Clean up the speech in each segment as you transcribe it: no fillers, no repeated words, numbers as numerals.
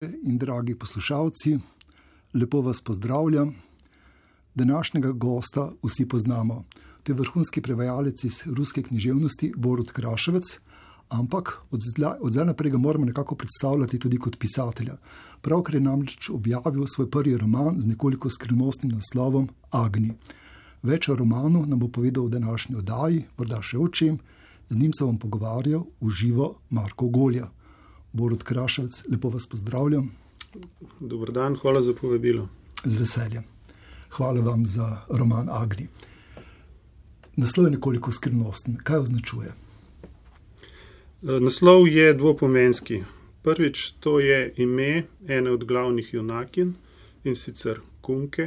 In dragi poslušalci, lepo vas pozdravljam. Današnjega gosta vsi poznamo. To je vrhunski prevajalec iz ruske književnosti Borut Kraševec, ampak od zdaj naprej ga moramo nekako predstavljati tudi kot pisatelja. Pravkar je namreč objavil svoj prvi roman z nekoliko skrivnostnim naslovom Agni. Več o romanu nam bo povedal v današnji oddaji, morda še o čem. Z njim se bom pogovarjal v živo Marko Golja. Borut Kraševec, lepo vas pozdravljam. Dober dan, hvala za povabilo. Z veseljem. Hvala vam za roman Agni. Naslov je nekoliko skrivnosten. Kaj označuje? Naslov je dvopomenski. Prvič, to je ime ene od glavnih junakinj, in sicer Kunke.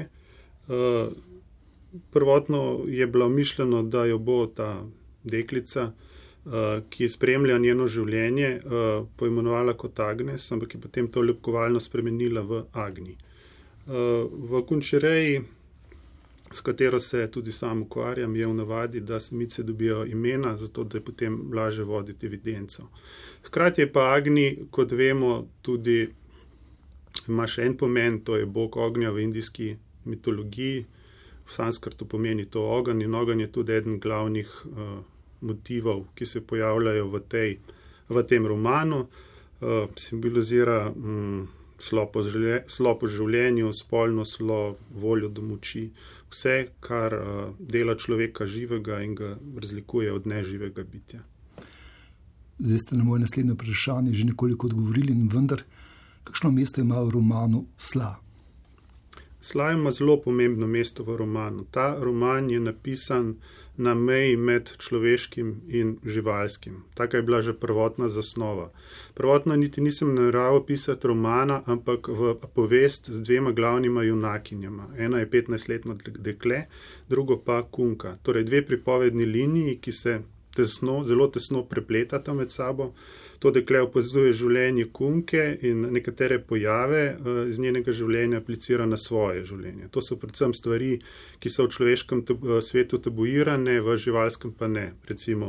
Prvotno je bilo mišljeno, da jo bo ta deklica, ki spremlja njeno življenje, poimenovala kot Agnes, ampak je potem to ljubkovalno spremenila v Agni. V Kunčereji, s katero se tudi sam ukvarjam, je v navadi, da samice dobijo imena, zato da je potem lažje voditi evidenco. Hkrati je pa Agni, kot vemo, tudi ima še en pomen, to je bog ognja v indijski mitologiji. V sanskrtu pomeni to ogenj in ogenj je tudi eden glavnih motivov, ki se pojavljajo v tem romanu. Simbolizira slo po življenju, spolno slo, voljo do moči, vse, kar dela človeka živega in ga razlikuje od neživega bitja. Zdaj ste na moje naslednje vprašanje že nekoliko odgovorili, vendar kakšno mesto ima v romanu Sla? Sla ima zelo pomembno mesto v romanu. Ta roman je napisan na meji med človeškim in živalskim. Taka je bila že prvotna zasnova. Prvotno niti nisem nameraval pisati romana, ampak v povest z dvema glavnima junakinjama. Ena je 15-letno dekle, drugo pa Kunka. Torej dve pripovedni liniji, ki se zelo tesno prepletata med sabo. To dekle opazuje življenje Kunke in nekatere pojave iz njenega življenja aplicira na svoje življenje. To so predvsem stvari, ki so v človeškem svetu tabuirane, v živalskem pa ne. Recimo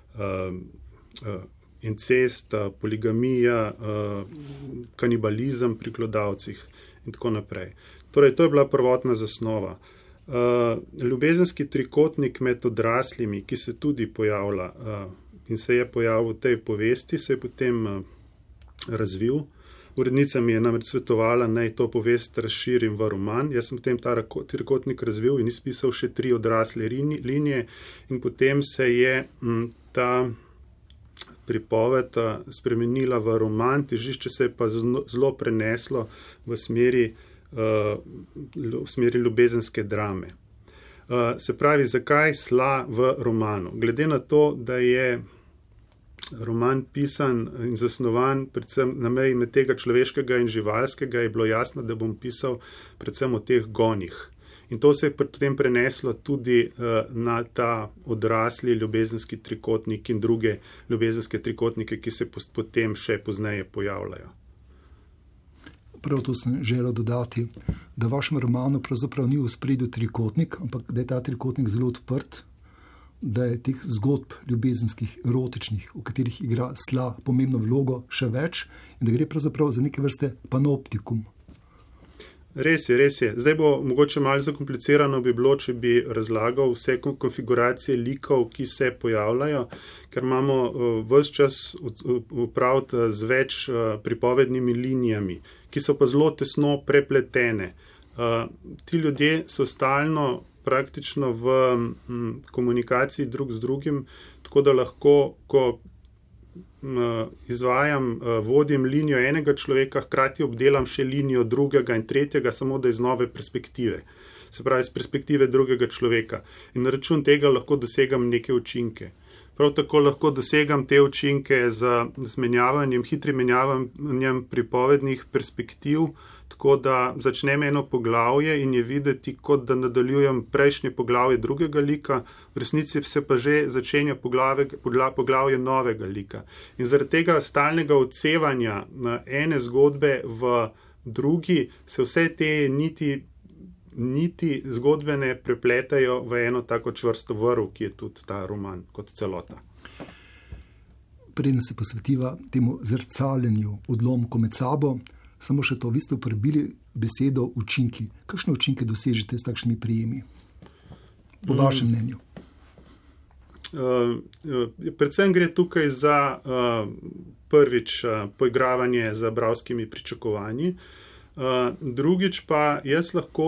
incest, poligamija, kanibalizem pri glodavcih in tako naprej. Torej, to je bila prvotna zasnova. Ljubezenski trikotnik med odraslimi, ki se tudi pojavlja in se je pojavil v tej povesti, se je potem razvil. Urednica mi je namreč svetovala, naj to povest razširim v roman. Jaz sem potem ta trikotnik razvil in izpisal še 3 odrasle linije in potem se je ta pripoved spremenila v roman, težišče se je pa zelo preneslo v smeri ljubezenske drame. Se pravi, zakaj Sla v romanu? Glede na to, da je roman pisan in zasnovan predvsem na meji med tega človeškega in živalskega, je bilo jasno, da bom pisal predvsem o teh gonjih. In to se je potem preneslo tudi na ta odrasli ljubezenski trikotnik in druge ljubezenske trikotnike, ki se potem še pozneje pojavljajo. Prav to sem želel dodati, da v vašem romanu pravzaprav ni v ospredju trikotnik, ampak da je ta trikotnik zelo odprt, da je teh zgodb ljubezenskih, erotičnih, v katerih igra Sla pomembno vlogo, še več in da gre pravzaprav za neke vrste panoptikum. Res je. Zdaj bo mogoče malo zakomplicirano bi bilo, če bi razlagal vse konfiguracije likov, ki se pojavljajo, ker imamo ves čas upraviti z več pripovednimi linijami, ki so pa zelo tesno prepletene. Ti ljudje so stalno praktično v komunikaciji drug z drugim, tako da lahko, ko vodim linijo enega človeka, hkrati obdelam še linijo drugega in tretjega, samo da iz nove perspektive. Se pravi, iz perspektive drugega človeka. In na račun tega lahko dosegam neke učinke. Prav tako lahko dosegam te učinke z hitrim menjavanjem pripovednih perspektiv, tako da začnem eno poglavje in je videti, kot da nadaljujem prejšnje poglavje drugega lika, v resnici se pa že začenja poglavje novega lika. In zaradi tega stalnega odsevanja ene zgodbe v drugi se vse te niti zgodbene prepletajo v eno tako čvrsto vrv, ki je tudi ta roman kot celota. Preden se posvetiva temu zrcaljenju odlomkov med sabo, Samo še to, vi ste uporabili besedo učinki. Kakšne učinke dosežete s takšnimi prijemi? Po vašem mnenju? Predvsem gre tukaj za prvič poigravanje z bralskimi pričakovanji. Drugič pa jaz lahko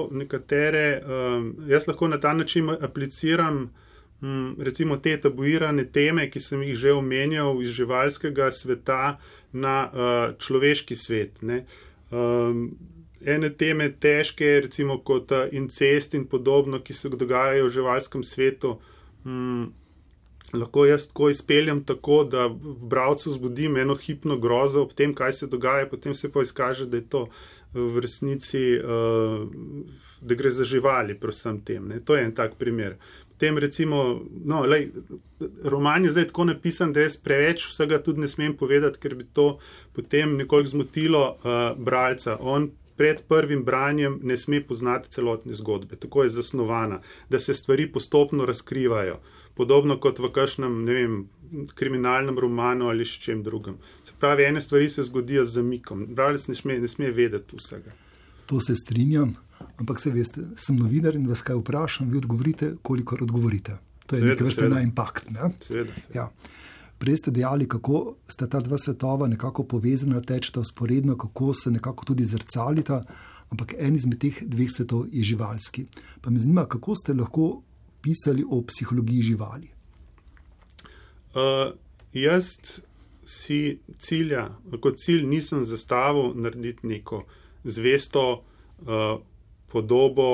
na ta način apliciram recimo te tabuirane teme, ki sem jih že omenjal iz živalskega sveta na človeški svet. Ne. Ene teme težke, recimo kot incest in podobno, ki se dogajajo v živalskem svetu, lahko jaz tako izpeljem tako, da v bralcu zbudim eno hipno grozo ob tem, kaj se dogaja, potem se pa izkaže, da je to v resnici, da gre za živali predvsem tem. Ne. To je en tak primer. Potem recimo, roman je zdaj tako napisan, da jaz preveč vsega tudi ne smem povedati, ker bi to potem nekoliko zmotilo bralca. On pred prvim branjem ne sme poznati celotne zgodbe. Tako je zasnovana, da se stvari postopno razkrivajo. Podobno kot v kakšnem, ne vem, kriminalnem romanu ali še čem drugem. Se pravi, ene stvari se zgodijo z zamikom. Bralec ne sme vedeti vsega. To se strinjam, ampak se veste, sem novinar in vas kaj vprašam, vi odgovorite, kolikor odgovorite. To je nekaj vrste na impakt. Ne? Seveda. Ja. Prej ste dejali, kako sta ta dva svetova nekako povezana, tečeta vzporedno, kako se nekako tudi zrcalita, ampak en izmed teh dveh svetov je živalski. Pa me zanima, kako ste lahko pisali o psihologiji živali? Jaz si kot cilj nisem zastavil narediti neko zvesto podobo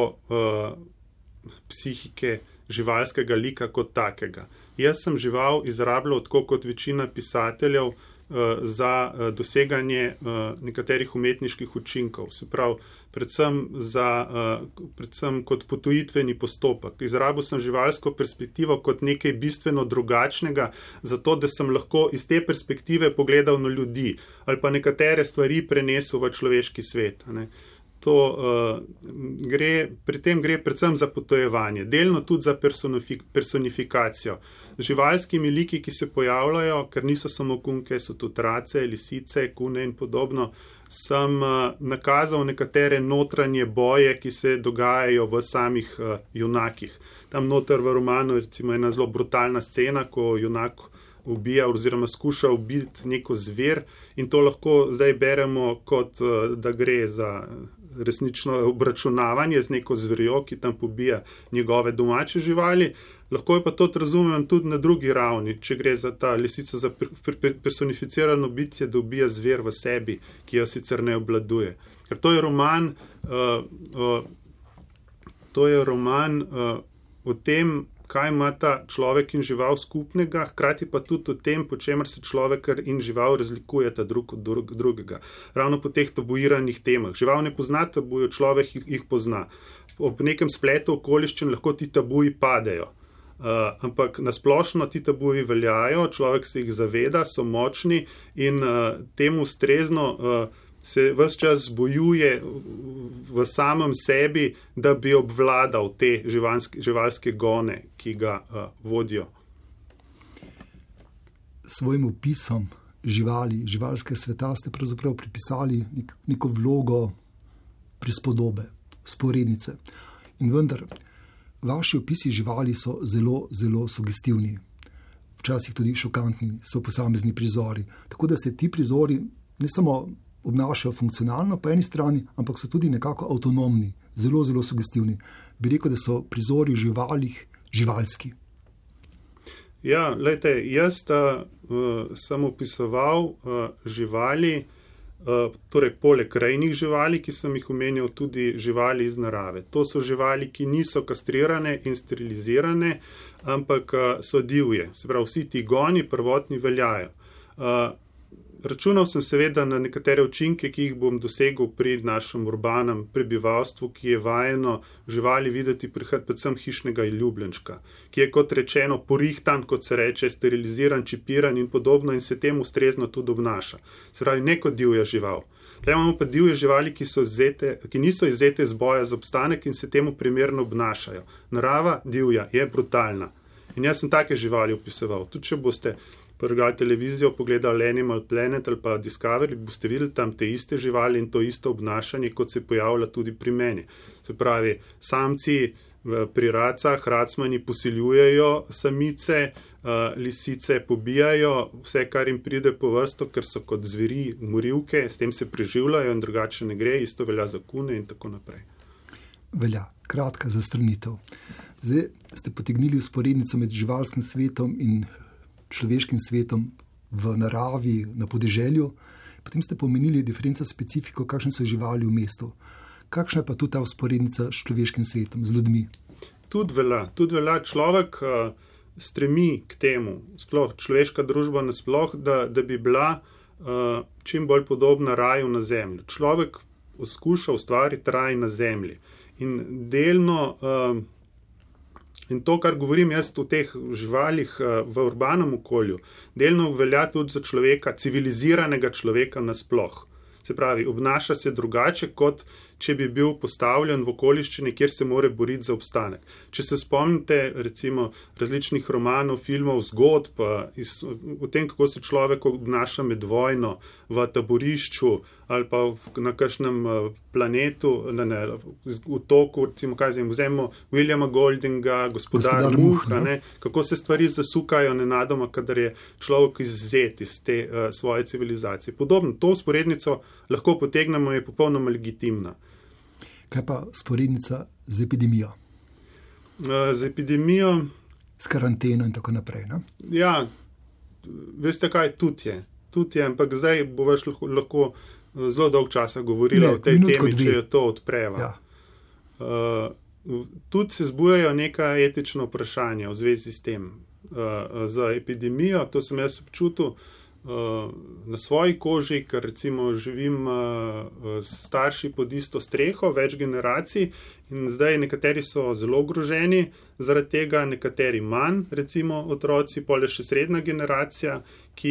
psihike živalskega lika kot takega. Jaz sem žival izrabljal tako kot večina pisateljev za doseganje nekaterih umetniških učinkov. Se pravi, predvsem kot potujitveni postopek. Izrabil sem živalsko perspektivo kot nekaj bistveno drugačnega, zato da sem lahko iz te perspektive pogledal na ljudi ali pa nekatere stvari prenesel v človeški svet. Ne. Pri tem gre predvsem za potujevanje, delno tudi za personifikacijo. Z živalskimi liki, ki se pojavljajo, ker niso samo kunke, so tudi race, lisice, kune in podobno, sem nakazal nekatere notranje boje, ki se dogajajo v samih junakih. Tam noter v romanu recimo ena zelo brutalna scena, ko junak ubija oziroma skuša ubiti neko zver in to lahko zdaj beremo kot da gre za resnično obračunavanje z neko zverjo, ki tam pobija njegove domače živali. Lahko je pa to razumem tudi na drugi ravni, če gre za ta lisica, za personificirano bitje, da ubija zver v sebi, ki jo sicer ne obvladuje. Ker to je roman o tem, kaj ima ta človek in žival skupnega, hkrati pa tudi o tem, po čemer se človek in žival razlikujeta drug od drugega. Ravno po teh tabuiranih temah. Žival ne pozna tabujev, človek jih pozna. Ob nekem spletu okoliščin lahko ti tabuji padejo. Ampak nasplošno ti tabuji veljajo, človek se jih zaveda, so močni in temu ustrezno se ves čas bojuje v samem sebi, da bi obvladal te živalske gone, ki ga vodijo. Svojim opisom živali, živalske sveta ste pravzaprav pripisali neko vlogo prispodobe, sporednice. In vendar, vaši opisi živali so zelo, zelo sugestivni. Včasih tudi šokantni so posamezni prizori. Tako da se ti prizori ne samo obnašajo funkcionalno po eni strani, ampak so tudi nekako avtonomni, zelo, zelo sugestivni. Bi rekel, da so prizori živalih živalski. Ja, glejte, jaz sem opisoval živali, torej poleg rejnih živali, ki sem jih omenjal, tudi živali iz narave. To so živali, ki niso kastrirane in sterilizirane, ampak so divje. Se pravi, vsi ti goni prvotni veljajo. Računal sem seveda na nekatere učinke, ki jih bom dosegel pri našem urbanem prebivalstvu, ki je vajeno živali videti predvsem hišnega ljubljenčka, ki je kot rečeno porihtan, kot se reče, steriliziran, čipiran in podobno in se temu ustrezno tudi obnaša. Se pravi, ne kot divja žival. Tukaj imamo pa divje živali, ki niso izvzete z boja za obstanek in se temu primerno obnašajo. Narava divja je brutalna. In jaz sem take živali opisoval. Tudi če boste prižgali televizijo, pogledali Animal Planet ali pa Discovery, boste videli tam te iste živali in to isto obnašanje, kot se pojavlja tudi pri meni. Se pravi, samci pri racah, racmani posiljujejo samice, lisice pobijajo vse, kar jim pride po vrsto, ker so kot zveri morilke, s tem se preživljajo in drugače ne gre, isto velja za kune in tako naprej. Velja, kratka zastrnitev. Zdaj ste potegnili vzporednico med živalskim svetom in človeškim svetom v naravi, na podeželju, potem ste pomenili diferenco specifiko, kakšne so živali v mestu. Kakšna je pa tudi ta vzporednica s človeškim svetom, z ljudmi? Tudi velja. Človek stremi k temu, sploh človeška družba nasploh, da bi bila čim bolj podobna raju na zemlji. Človek poskuša ustvariti raj na zemlji. In delno, in to, kar govorim jaz o teh živalih v urbanem okolju, delno velja tudi za človeka, civiliziranega človeka nasploh. Se pravi, obnaša se drugače, kot če bi bil postavljen v okoliščini, kjer se more boriti za obstanek. Če se spomnite recimo različnih romanov, filmov, zgodb o tem, kako se človek obnaša med vojno v taborišču ali pa na kakšnem planetu, v toku, recimo, vzemimo Williama Goldinga, Gospodar muh, kako se stvari zasukajo nenadoma, kadar je človek izzet iz te svoje civilizacije. Podobno, to vzporednico lahko potegnemo, je popolnoma legitimna. Kaj pa vzporednica z epidemijo? Z epidemijo? S karanteno in tako naprej, ne? Ja, veste kaj, tudi je, ampak zdaj bo več lahko zelo dolg časa govorila o tej temi, če jo to odpreva. Ja. Tudi se zbujajo neka etična vprašanja v zvezi s tem. Za epidemijo, to sem jaz občutil na svoji koži, ker recimo živim starši pod isto streho, več generacij in zdaj nekateri so zelo ogroženi, zaradi tega nekateri manj, recimo otroci, pol je še srednja generacija, ki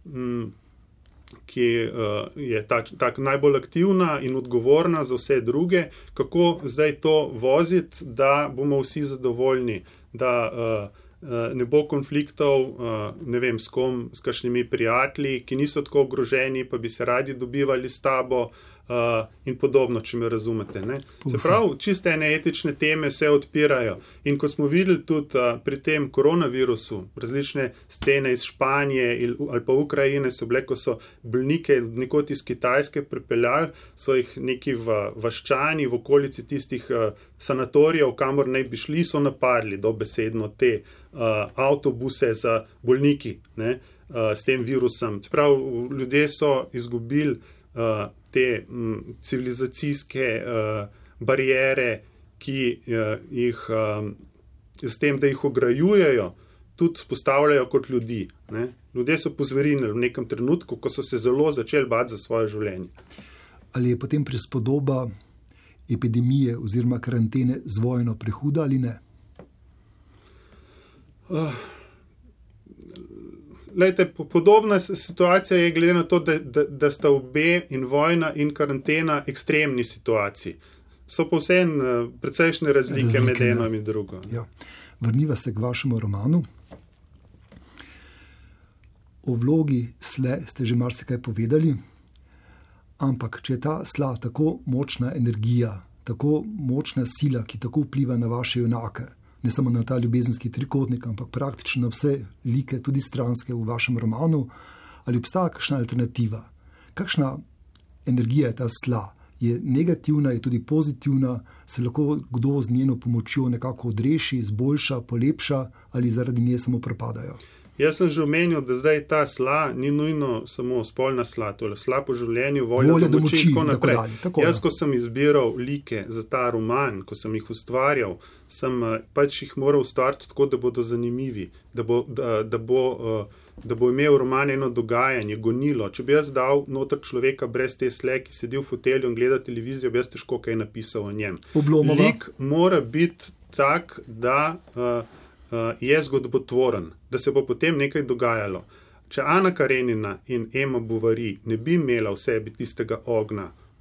je tak najbolj aktivna in odgovorna za vse druge, kako zdaj to voziti, da bomo vsi zadovoljni, da ne bo konfliktov, ne vem, s kom, s kakšnimi prijatelji, ki niso tako ogroženi, pa bi se radi dobivali s tabo in podobno, če me razumete. Ne? Se pravi, čiste ene etične teme se odpirajo. In ko smo videli tudi pri tem koronavirusu, različne scene iz Španije ali pa Ukrajine so bile, ko so bolnike nekod iz Kitajske pripeljali, so jih neki vaščani v okolici tistih sanatorijev, kamor naj bi šli, so napadli dobesedno te avtobuse za bolniki, ne, s tem virusom. Se pravi, ljudje so izgubili te civilizacijske barijere, ki jih s tem, da jih ograjujejo, tudi spostavljajo kot ljudi. Ne. Ljudje so pozverinili v nekem trenutku, ko so se zelo začeli bati za svoje življenje. Ali je potem prispodoba epidemije oziroma karantene z vojno prehuda ali ne? Lejte, podobna situacija je glede na to, da sta obe in vojna in karantena ekstremni situaciji. So pa vseeno precejšnje razlike med eno in drugo. Ja. Vrniva se k vašemu romanu. O vlogi sle ste že marsikaj povedali, ampak če je ta sla tako močna energija, tako močna sila, ki tako vpliva na vaše junake, ne samo na ta ljubezenski trikotnik, ampak praktično na vse like, tudi stranske v vašem romanu, ali obstaja kakšna alternativa? Kakšna energija je ta sla? Je negativna, je tudi pozitivna? Se lahko kdo z njeno pomočjo nekako odreši, izboljša, polepša ali zaradi nje samo propadajo? Jaz sem že omenil, da zdaj ta sla ni nujno samo spolna sla, to je sla po življenju, volja do moči in tako naprej. Jaz, ko sem izbiral like za ta roman, ko sem jih ustvarjal, sem pač jih moral ustvariti tako, da bodo zanimivi, da bo imel roman eno dogajanje, gonilo. Če bi jaz dal noter človeka brez te sle, ki sedi v fotelju in gleda televizijo, bi jaz težko kaj napisal o njem. Oblomova. Lik mora biti tak, da je zgodbotvoren, da se bo potem nekaj dogajalo. Če Ana Karenina in Emma Bovary ne bi imela v sebi tistega ognja,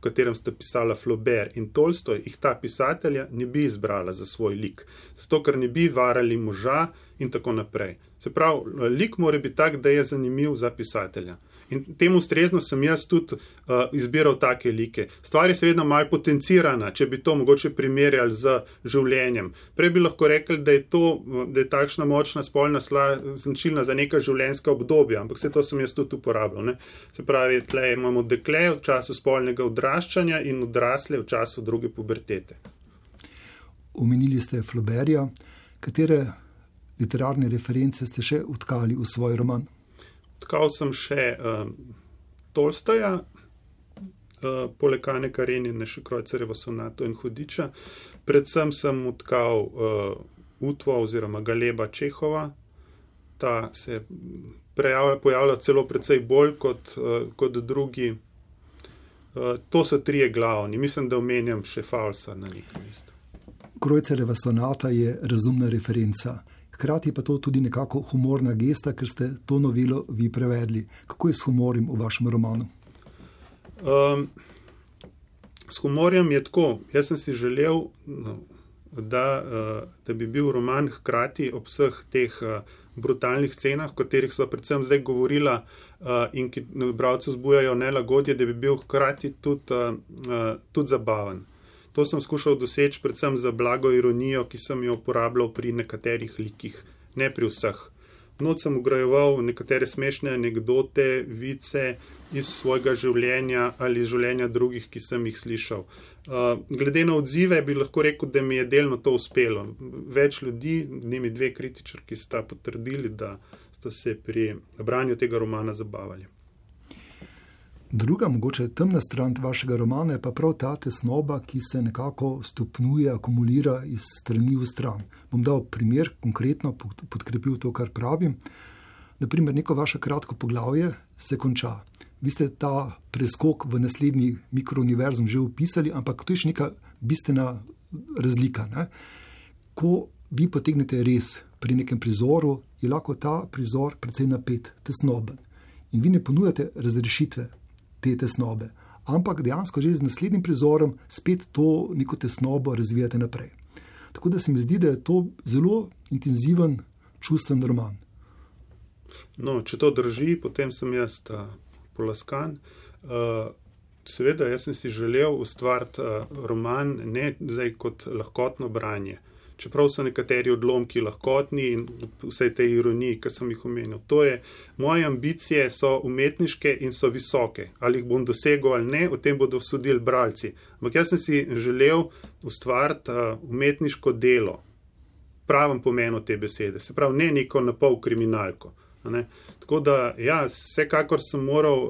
v katerem sta pisala Flaubert in Tolstoj, jih ta pisatelja ne bi izbrala za svoj lik. Zato, ker ne bi varali moža in tako naprej. Se pravi, lik mora biti tak, da je zanimiv za pisatelja. In temu ustrezno sem jaz tudi izbiral take like. Stvar je seveda malo potencirana, če bi to mogoče primerjali z življenjem. Prej bi lahko rekli, da je takšna močna spolna sla značilna za neka življenjska obdobja, ampak vse to sem jaz tudi uporabljal. Ne? Se pravi, tle imamo dekle v času spolnega odraščanja in odrasle v času druge pubertete. Omenili ste Flauberta. Katere literarne reference ste še vtkali v svoj roman? Vtkal sem še Tolstoja, poleg Ane Karenine še Krojcarjevo sonato in Hudiča. Predvsem sem vtkal Utvo oziroma Galeba Čehova. Ta se pojavlja celo precej bolj kot drugi. To so trije glavni. Mislim, da omenjam še Fausta na nekem mestu. Krojcarjeva sonata je razumna referenca. Hkrati pa to tudi nekako humorna gesta, ker ste to novelo vi prevedli. Kako je s humorjem v vašem romanu? S humorjem je tako. Jaz sem si želel, da bi bil roman hkrati ob vseh teh brutalnih scenah, o katerih sva predvsem zdaj govorila in ki bralcu vzbujajo nelagodje, da bi bil hkrati tudi zabaven. To sem skušal doseči predvsem za blago ironijo, ki sem jo uporabljal pri nekaterih likih, ne pri vseh. Not sem ugrajeval nekatere smešne anekdote, vice iz svojega življenja ali življenja drugih, ki sem jih slišal. Glede na odzive bi lahko rekel, da mi je delno to uspelo. Več ljudi, njimi 2 kritičarki, sta potrdili, da sta se pri branju tega romana zabavali. Druga, mogoče temna stran vašega romana je pa prav ta tesnoba, ki se nekako stopnjuje, akumulira iz strani v stran. Bom dal primer, konkretno podkrepil to, kar pravim. Naprimer, neko vaše kratko poglavje se konča. Vi ste ta preskok v naslednji mikrouniverzum že opisali, ampak to je še neka bistvena razlika. Ne? Ko vi potegnete res pri nekem prizoru, je lahko ta prizor precej napet, tesnoben. In vi ne ponujate razrešitve te tesnobe, ampak dejansko že z naslednjim prizorom spet to neko tesnobo razvijate naprej. Tako da se mi zdi, da je to zelo intenziven, čustven roman. No, če to drži, potem sem jaz polaskan. Seveda, jaz sem si želel ustvariti roman ne zdaj kot lahkotno branje. Čeprav so nekateri odlomki lahkotni in vse te ironije, ki sem jih omenil. Moje ambicije so umetniške in so visoke. Ali jih bom dosegel ali ne, o tem bodo sodili bralci. Ampak jaz sem si želel ustvariti umetniško delo, pravem pomenu te besede. Se pravi, ne neko napol kriminalko. Ne? Tako da, ja, vsekakor sem moral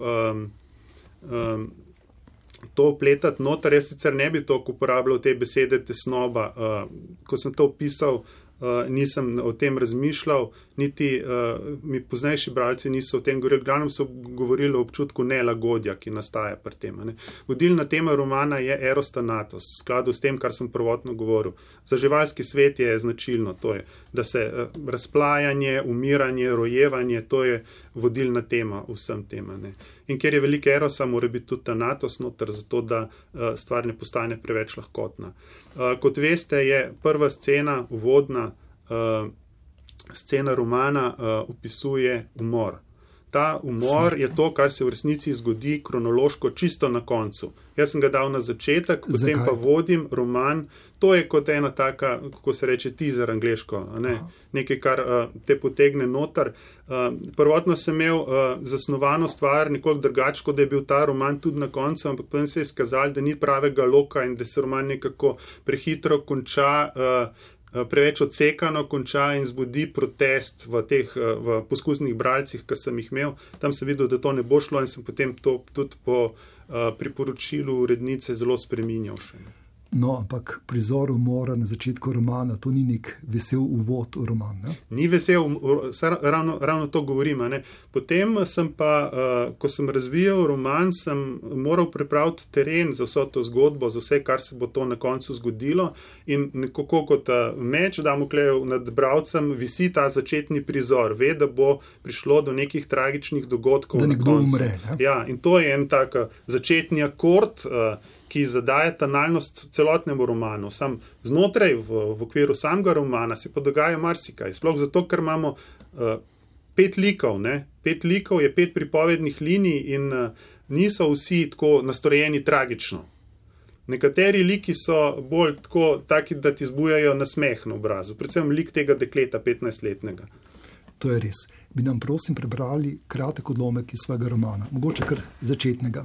to vpletati noter. Jaz sicer ne bi toliko uporabljal te besede tesnoba. Ko sem to opisal, nisem o tem razmišljal, niti mi poznejši bralci niso o tem govorili. Glavno so govorili o občutku nelagodja, ki nastaja pri tem. Ne. Vodilna tema romana je eros thanatos, v skladu s tem, kar sem prvotno govoril. Za živalski svet je značilno, to je, da se razplajanje, umiranje, rojevanje, to je vodilna tema vsem tema. Ne. In ker je veliko erosa, mora biti tudi thanatos noter, zato da stvar ne postane preveč lahkotna. Kot veste, je prva scena, uvodna scena romana, opisuje umor. Ta umor je to, kar se v resnici zgodi kronološko čisto na koncu. Jaz sem ga dal na začetek, potem pa vodim roman. To je kot ena taka, kako se reče, teaser angleško, ne? Nekaj, kar te potegne noter. Prvotno sem imel zasnovano stvar nekoliko drugače, kot da je bil ta roman tudi na koncu, ampak potem se je izkazalo, da ni pravega loka in da se roman nekako prehitro konča, preveč odsekano konča in zbudi protest v poskusnih bralcih, ki sem jih imel. Tam sem videl, da to ne bo šlo in sem potem to tudi po priporočilu urednice zelo spreminjal še. No, ampak prizor umora na začetku romana, to ni nek vesel uvod v roman. Ne? Ni vesel, ravno to govorim. Ne? Potem sem pa, ko sem razvijal roman, sem moral pripraviti teren za vso to zgodbo, za vse, kar se bo to na koncu zgodilo. In nekako kot meč Damoklejev nad bralcem visi ta začetni prizor. Ve, da bo prišlo do nekih tragičnih dogodkov. Da nekdo umre. Ne? Ja, in to je en tak začetni akord, ki zadaje tonalnost celotnemu romanu. Sam znotraj, v okviru samega romana, se pa dogaja marsikaj. Sploh zato, ker imamo 5 likov. Ne? 5 likov je 5 pripovednih linij in niso vsi tako nastrojeni tragično. Nekateri liki so bolj taki, da ti zbujajo nasmeh na obrazu. Predvsem lik tega dekleta, 15-letnega. To je res. Bi nam prosim prebrali kratek odlomek iz svojega romana. Mogoče kar začetnega.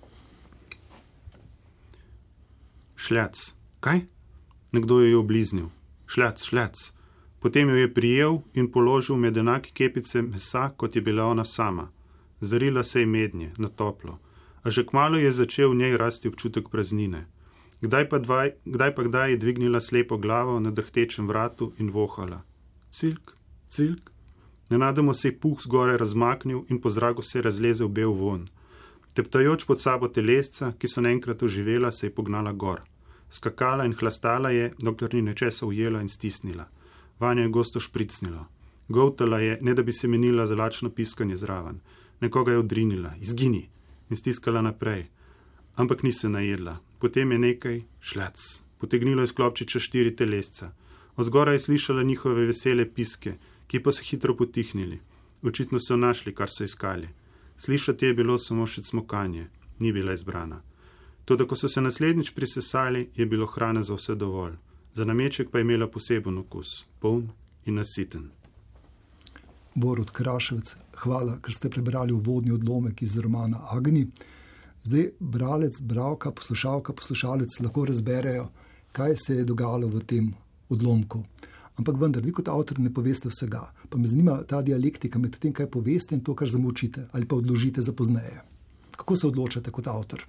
Šljac. Kaj? Nekdo jo je obliznil. Šljac, šljac. Potem jo je prijel in položil med enake kepice mesa, kot je bila ona sama. Zarila se je mednje, na toplo. A že kmalu je začel v njej rasti občutek praznine. Kdaj pa kdaj je dvignila slepo glavo na drhtečem vratu in vohala. Cvilk, cvilk. Nenadoma se je puh zgore razmaknil in po zraku se je razlezel bel vonj. Teptajoč pod sabo telesca, ki so naenkrat oživela, se je pognala gor. Skakala in hlastala je, dokler ni nečesa ujela in stisnila. Vanjo je gosto špricnilo. Govtala je, ne da bi se menila za lačno piskanje zraven. Nekoga je odrinila, izgini, in stiskala naprej. Ampak ni se najedla. Potem je nekaj, šljac, potegnilo iz klobčiča 4 telesca. Ozgoraj je slišala njihove vesele piske, ki pa so hitro potihnili. Očitno so našli, kar so iskali. Slišati je bilo samo še cmokanje, ni bila izbrana. Toda, ko so se naslednjič prisesali, je bilo hrane za vse dovolj. Za nameček pa je imela poseben okus, poln in nasiten. Borut Kraševec, hvala, ker ste prebrali uvodni odlomek iz romana Agni. Zdaj bralec, bralka, poslušalka, poslušalec lahko razberejo, kaj se je dogajalo v tem odlomku. Ampak vendar, vi kot avtor ne poveste vsega. Pa me zanima ta dialektika med tem, kaj poveste in to, kar zamočite ali pa odložite za pozneje. Kako se odločate kot avtor?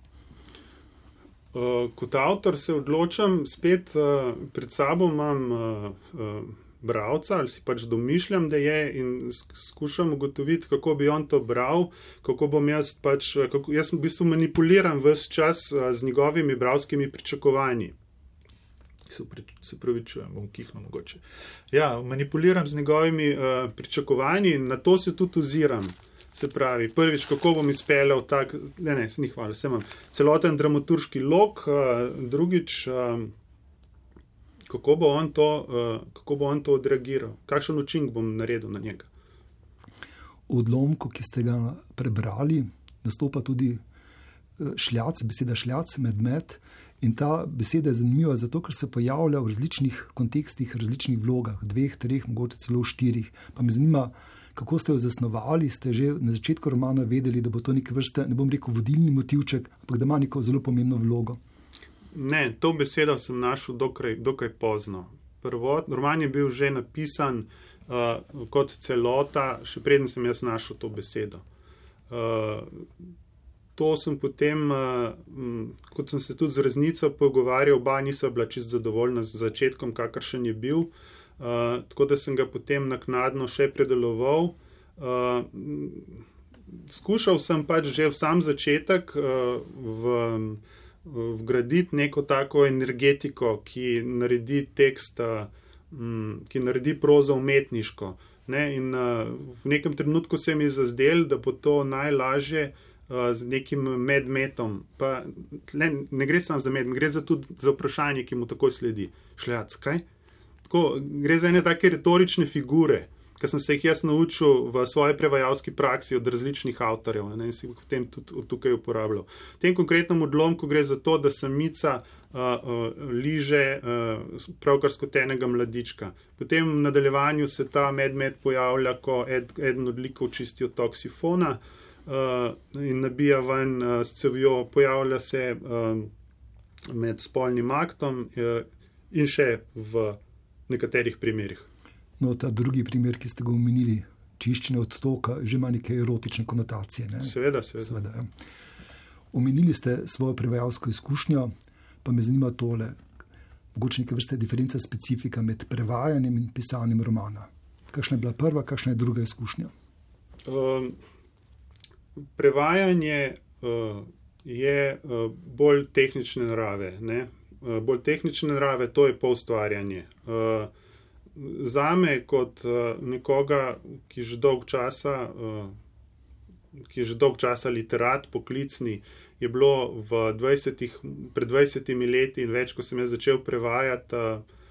Kot avtor se odločam, spet pred sabo imam bralca ali si pač domišljam, da je in skušam ugotoviti, kako bi on to bral, kako bom jaz jaz v bistvu manipuliram ves čas z njegovimi bralskimi pričakovanji. Se pravičujem, bom kihnil mogoče. Ja, manipuliram z njegovimi pričakovanji in na to se tudi oziram. Se pravi, prvič, kako bom izpeljal tak, ni hvala, se imam celoten dramaturški lok, drugič, kako bo on to odreagiral, kakšen učinek bom naredil na njega. V odlomku, ki ste ga prebrali, nastopa tudi šljac, beseda šljac, medmet. In ta beseda je zanimiva zato, ker se pojavlja v različnih kontekstih, različnih vlogah, 2, 3, mogoče celo 4. Pa me zanima, kako ste jo zasnovali, ste že na začetku romana vedeli, da bo to neke vrste, ne bom rekel vodilni motivček, ampak da ima neko zelo pomembno vlogo. Ne, to besedo sem našel dokaj pozno. Roman je bil že napisan kot celota, še preden sem jaz našel to besedo. To sem potem, kot sem se tudi z Reznico pogovarjal, oba nisva bila čisto zadovoljna z začetkom, kakršen je bil, tako da sem ga potem naknadno še predeloval. Skušal sem pač že v sam začetek vgraditi neko tako energetiko, ki naredi tekst, ki naredi prozo umetniško. Ne? In v nekem trenutku se mi je zazdelo, da bo to najlažje z nekim medmetom. Pa ne gre samo za med, gre tudi za vprašanje, ki mu takoj sledi. Šljac, kaj? Tako, gre za ene take retorične figure, ki sem se jih jaz naučil v svoji prevajalski praksi od različnih avtorjev, in si jih potem tudi tukaj uporabljal. V tem konkretnem odlomku gre za to, da samica liže pravkar skotenega mladička. Potem v nadaljevanju se ta medmet pojavlja, ko eden od likov čisti otok sifona, in nabija ven s cevjo, pojavlja se med spolnim aktom in še v nekaterih primerih. No, ta drugi primer, ki ste ga omenili, čiščenje odtoka, že ima neke erotične konotacije. Ne? Seveda. Ja. Omenili ste svojo prevajalsko izkušnjo, pa me zanima tole, mogoče neke vrste diferenca specifika med prevajanjem in pisanjem romana. Kakšna je bila prva, kakšna je druga izkušnja? Prevajanje je bolj tehnične narave, ne? Bolj tehnične narave, to je pa ustvarjanje. Zame kot nekoga, ki je že dolg časa literat, poklicni, je bilo pred 20 leti in več, ko sem jaz začel prevajati,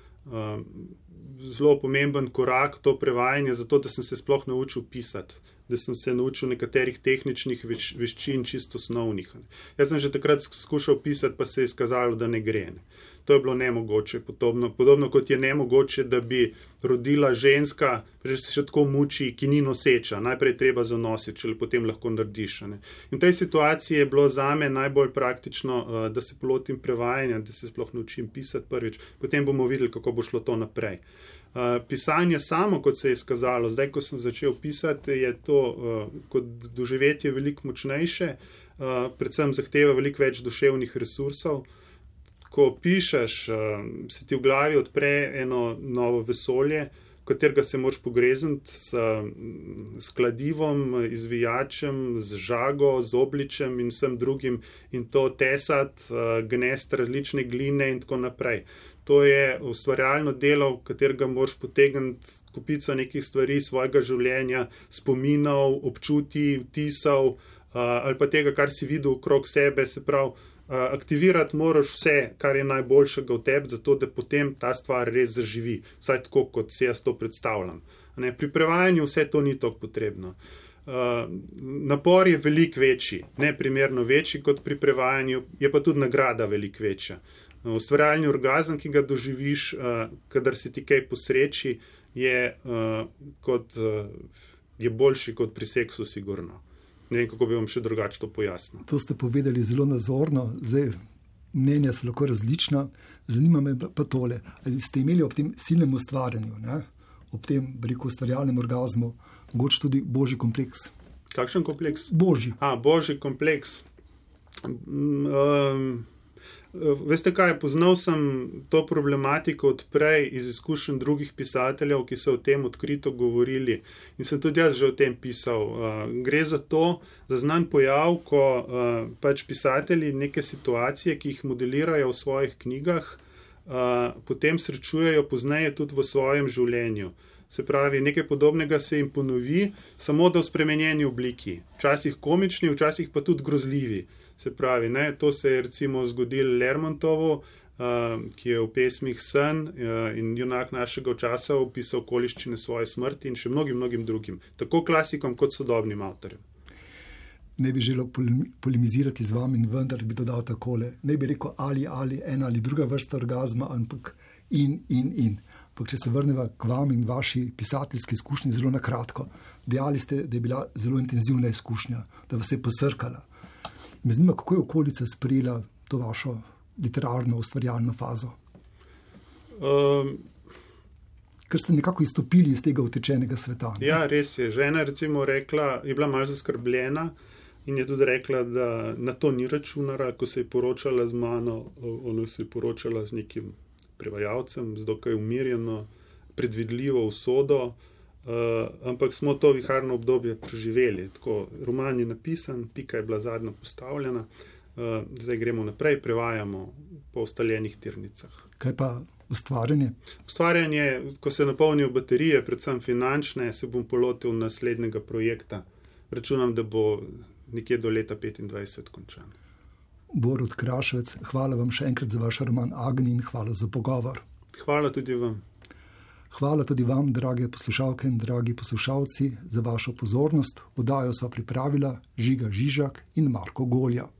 zelo pomemben korak to prevajanje, zato da sem se sploh naučil pisati, da sem se naučil nekaterih tehničnih veščin, čisto osnovnih. Jaz sem že takrat skušal pisati, pa se je izkazalo, da ne gre. To je bilo nemogoče, podobno kot je nemogoče, da bi rodila ženska, že se še tako muči, ki ni noseča. Najprej treba zanositi, če potem lahko narediš. In v tej situaciji je bilo zame najbolj praktično, da se lotim prevajanja, da se sploh naučim pisati prvič. Potem bomo videli, kako bo šlo to naprej. Pisanje samo, kot se je izkazalo, zdaj, ko sem začel pisati, je to kot doživetje veliko močnejše, predvsem zahteva veliko več duševnih resursov. Ko pišeš, se ti v glavi odpre eno novo vesolje, v katerega se moraš pogrezniti s kladivom, izvijačem, z žago, z obličem in vsem drugim in to tesati, gnesti različne gline in tako naprej. To je ustvarjalno delo, v katerega moraš potegniti kupico nekih stvari svojega življenja, spominov, občutij, vtisov ali pa tega, kar si videl okrog sebe, se pravi, aktivirati moraš vse, kar je najboljšega v tebi, zato da potem ta stvar res zaživi, vsaj tako, kot si jaz to predstavljam. Pri prevajanju vse to ni tako potrebno. Napor je veliko večji, neprimerno večji kot pri prevajanju, je pa tudi nagrada veliko večja. Ustvarjalni orgazem, ki ga doživiš, kadar se ti kaj posreči, je boljši kot pri seksu, sigurno. Ne vem, kako bi vam še drugače to pojasnil. To ste povedali zelo nazorno, zdaj mnenja so lahko različna. Zanima me pa tole, ali ste imeli ob tem silnem ustvarjanju, ob tem ustvarjalnem orgazmu, mogoče tudi božji kompleks? Kakšen kompleks? Božji. Božji kompleks. Veste kaj, poznal sem to problematiko odprej iz izkušenj drugih pisateljev, ki so o tem odkrito govorili in sem tudi jaz že o tem pisal. Gre za znan pojav, ko pač pisatelji neke situacije, ki jih modelirajo v svojih knjigah, potem srečujejo pozneje tudi v svojem življenju. Se pravi, nekaj podobnega se jim ponovi, samo da v spremenjeni obliki. Včasih komični, včasih pa tudi grozljivi. Se pravi, to se je recimo zgodilo Lermontovu, ki je v pesmih Sen in junak našega časa opisal okoliščine svoje smrti in še mnogim drugim, tako klasikom kot sodobnim avtorjem. Ne bi želel polemizirati z vami in vendar bi dodal takole. Ne bi rekel ali ena ali druga vrsta orgazma, ampak in. Ampak če se vrneva k vam in vaši pisateljski izkušnji zelo na kratko, dejali ste, da je bila zelo intenzivna izkušnja, da vas je posrkala. Me zanima, kako je okolica sprejela to vašo literarno ustvarjalno fazo? Ker ste nekako izstopili iz tega utečenega sveta. Ne? Ja, res je. Žena recimo rekla, je bila malo zaskrbljena in je tudi rekla, da na to ni računala, ko se je poročala z mano, ona se je poročala z nekim prevajalcem, z dokaj umirjeno, predvidljivo usodo, ampak smo to viharno obdobje preživeli. Tako, roman je napisan, pika je bila zadnja postavljena, zdaj gremo naprej, prevajamo po ustaljenih tirnicah. Kaj pa ustvarjanje? Ustvarjanje, ko se napolnijo baterije, predvsem finančne, se bom polotil naslednjega projekta. Računam, da bo nekje do leta 2025 končan. Borut Kraševec, hvala vam še enkrat za vaš roman Agni in hvala za pogovor. Hvala tudi vam. Hvala tudi vam, drage poslušalke in dragi poslušalci, za vašo pozornost. Oddajo sva pripravila Žiga Žižak in Marko Golja.